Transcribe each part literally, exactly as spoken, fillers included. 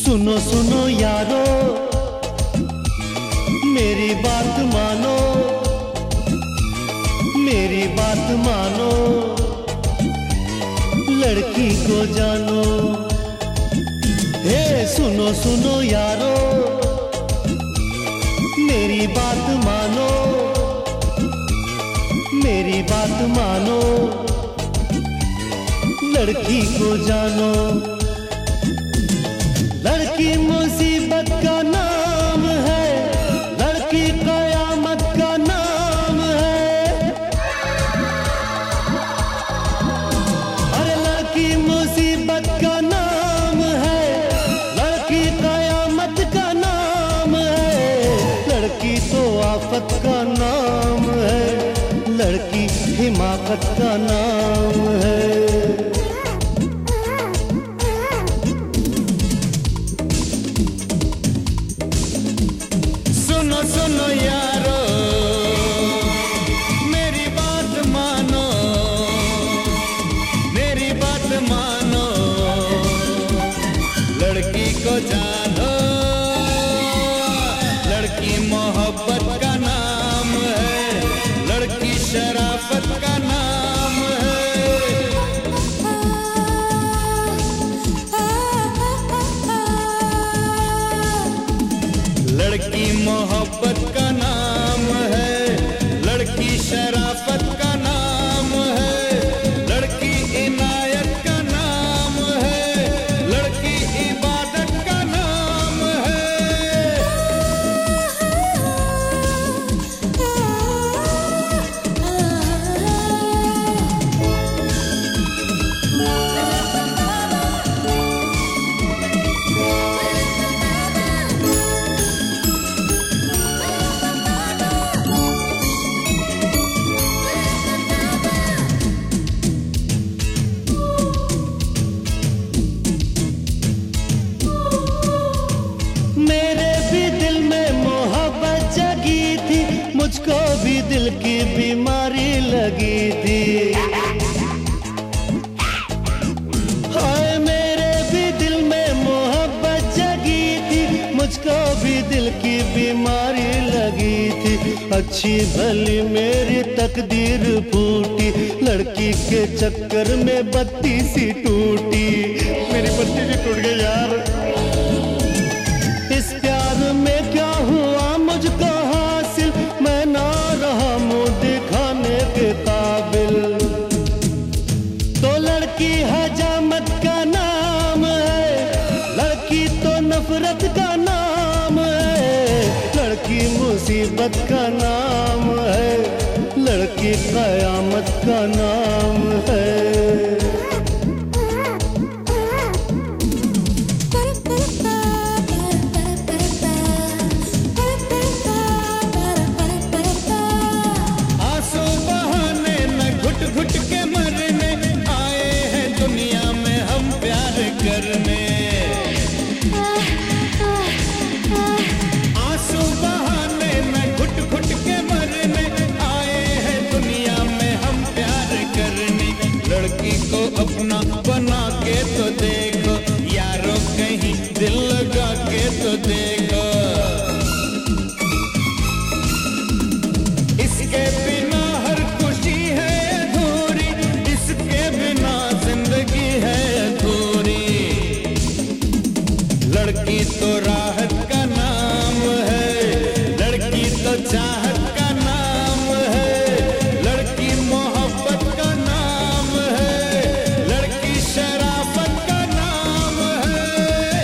सुनो सुनो यारो मेरी बात मानो, मेरी बात मानो, लड़की को जानो। हे सुनो सुनो यारो मेरी बात मानो, मेरी बात मानो, लड़की को जानो। लड़की मुसीबत का नाम है, लड़की कयामत का नाम है। अरे लड़की मुसीबत का नाम है, लड़की कयामत का नाम है। लड़की तो आफत का नाम है, लड़की हिमाकत का नाम है। सुनो सुनो यारो मेरी बात मानो, मेरी बात मानो, लड़की को जानो। लड़की मोहब्बत का नाम है, लड़की शराफत का नाम है। लड़की मोहब्बत का नाम है, लड़की शराफत का नाम है, लड़की इनायत का नाम है, लड़की इबादत का नाम है। मेरे भी दिल में मोहब्बत जगी थी, मुझको भी दिल की बीमारी लगी थी। हाय मेरे भी दिल में मोहब्बत जगी थी, मुझको भी दिल की बीमारी लगी थी। अच्छी भली मेरी तकदीर फूटी, लड़की के चक्कर में बत्ती सी टूटी। मेरी बत्ती सी टूट गई यार। इस प्यार में क्या हुआ मुझको हासिल, मैं ना रहा मुंह दिखाने के काबिल। तो लड़की हजामत का नाम है, लड़की तो नफरत का नाम है। लड़की मुसीबत का नाम है, लड़की कयामत का नाम है। घुट के मरने आए हैं दुनिया में हम प्यार करने। आंसू बहाने न घुट घुट के मरने आए हैं दुनिया में हम प्यार करने। लड़की को अपना बना के तो देखो यारो, कहीं दिल लगा के तो देखो। इसके बिना हर खुशी है अधूरी, इसके बिना जिंदगी है अधूरी। लड़की तो राहत का नाम है, लड़की तो चाहत का नाम है, लड़की मोहब्बत का नाम है, लड़की शराफत का नाम है।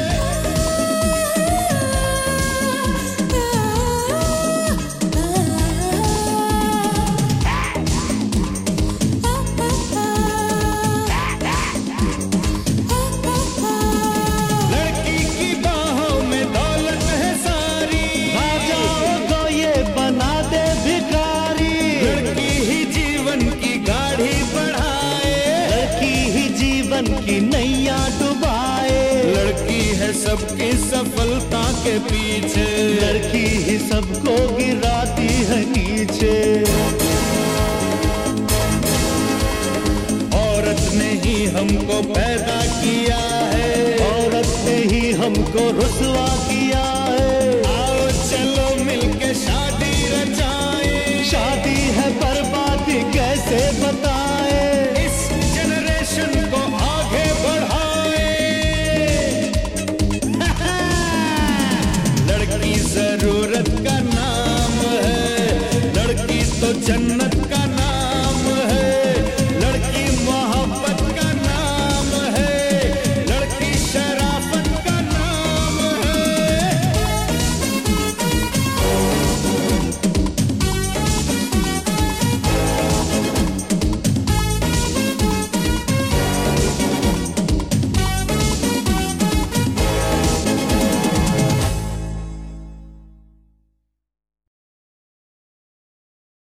लड़की की बाहों में दौलत है सारी, आ जाओ ये बना दे भिखारी। लड़की ही जीवन की गाड़ी बढ़ाए, लड़की ही जीवन की नैया डुबाए। लड़की है सबकी सफलता के पीछे, लड़की ही सबको गिराती है नीचे। औरत ने ही हमको पैदा किया है, औरत ने ही हमको रुसवा किया।